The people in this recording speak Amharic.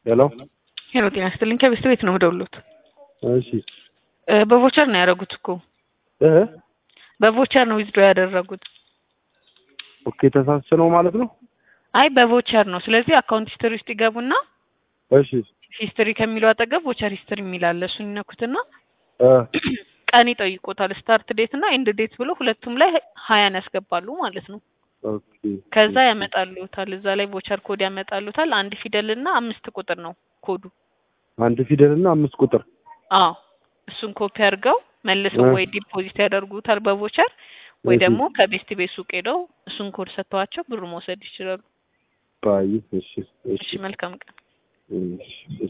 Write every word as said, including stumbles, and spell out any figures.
ሄሎ ሄሎ ጤና ይስጥልኝ ከቤስት ቤት ነው የምደውልዎት። እሺ በቮቸር ነው ያደረጉት እኮ እ በቮቸር ነው ዊዝድሮ ያደረጉት። ኦኬ ተሳስቼ ነው ማለት ነው? አይ በቮቸር ነው። ስለዚህ አካውንት ሂስትሪ ውስጥ ይገቡና እሺ ሂስትሪ ከሚለው አጠገብ ቮቸር ሂስትሪ የሚል አለ። እሱን ይነኩትና እ ቀን ይጠይቁታል። ስታርት ዴት እና ኤንድ ዴት ብሎ ሁለቱም ላይ ሀያን ያስገባሉ ማለት ነው። ኦኬ ከዛ ያመጣሉታል። እዛ ላይ ቮቸር ኮድ ያመጣሉታል። አንድ ፊደል እና አምስት ቁጥር ነው ኮዱ። አንድ ፊደል እና አምስት ቁጥር። አዎ እሱን ኮፒ አድርገው መልሰው ወይ ዲፖዚት ያደርጉታል በቮቸር ወይ ደግሞ ከቤስት ቤት ሱቅ ሄደው እሱን ኮድ ሰጥተዋቸው ብሩ መውሰድ ይችላሉ። ባይ እሺ እሺ መልካም ቀን። እሺ